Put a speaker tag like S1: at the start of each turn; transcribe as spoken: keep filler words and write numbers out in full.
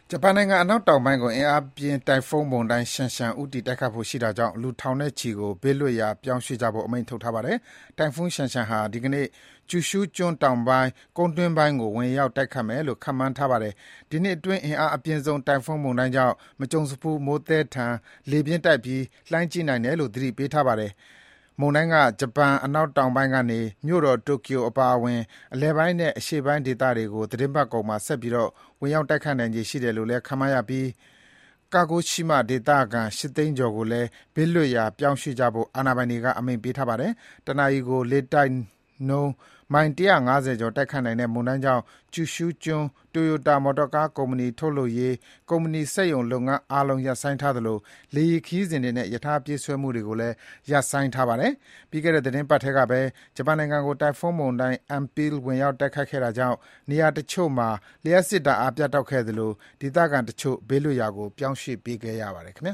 S1: ဂျပန်နိုင်ငံအနောက်တောင်ပိုင်းကိုအင်အားပြင်းတိုင်ဖုန်းမုန်တိုင်း Shanshan ဦးတည်တိုက်ခတ်ဖို့ရှိတာကြောင့်လူထောင်နဲ့ချီကိုဘေးလွတ်ရာပြောင်းရွှေ့ကြဖို့အမိန့်ထုတ်ထားပါတယ်။ တိုင်ဖုန်း Shanshan ဟာ ဒီကနေ့ Kyushu ကျွန်းတောင်ပိုင်း ကုန်းတွင်းပိုင်းကို ဝင်ရောက်တိုက်ခတ်မယ်လို့ ခန့်မှန်းထားပါတယ်။ ဒီနှစ်အတွင်း အင်အားအပြင်းဆုံး တိုင်ဖုန်းမုန်တိုင်းကြောင့် မကြုံစဖူး မိုးသည်းထန်၊ လေပြင်းတိုက်ပြီး လှိုင်းကြီးနိုင်တယ်လို့ သတိပေးထားပါတယ်။ မုန်တိုင်းက ဂျပန်အနောက်တောင်ပိုင်းကနေ မြို့တော် တိုကျိုအပါအဝင် အလယ်ပိုင်းနဲ့ အရှေ့ပိုင်းဒေသတွေကို သီတင်းပတ်ကုန်မှာ ဆက်ပြီး ဝင်ရောက်တိုက်ခတ်နိုင်ခြေရှိတယ်လို့လည်း ခန့်မှန်းရပြီး Kagoshima ဒေသခံ ၈ သိန်းကျော်ကိုလည်း ဘေးလွတ်ရာ ပြောင်းရွှေ့ကြဖို့ အာဏာပိုင်တွေက အမိန့်ပေးထားပါတယ်။ တနာရီကို လေတိုက်နှုန်း မိုင် ၁၅၀ ကျော် တိုက်ခတ်နိုင်တဲ့ မုန်တိုင်းကြောင့် Kyushu ကျွန်း Toyota မော်တော်ကားကုမ္ပဏီထုတ်လုပ်ရေး ကုမ္ပဏီစက်ရုံလုပ်ငန်းအားလုံး ရပ်ဆိုင်းထားသလို လေယာဉ်ခရီးစဉ်တွေနဲ့ ရထားပြေးဆွဲမှုတွေကိုလည်း ရပ်ဆိုင်းထားပါတယ်။ ပြီးခဲ့တဲ့ သီတင်းပတ်ထဲကပဲ ဂျပန်နိုင်ငံကို တိုင်ဖုန်းမုန်တိုင်း Ampil ဝင်ရောက်တိုက်ခတ်ခဲ့တာကြောင့် နေရာတချို့မှာ လျှပ်စစ်ဓါတ်အားပြတ်တောက်ခဲ့သလို ဒေသခံတချို့ ဘေးလွတ်ရာကို ပြောင်းရွှေ့ပေးခဲ့ရပါတယ် ခင်ဗျာ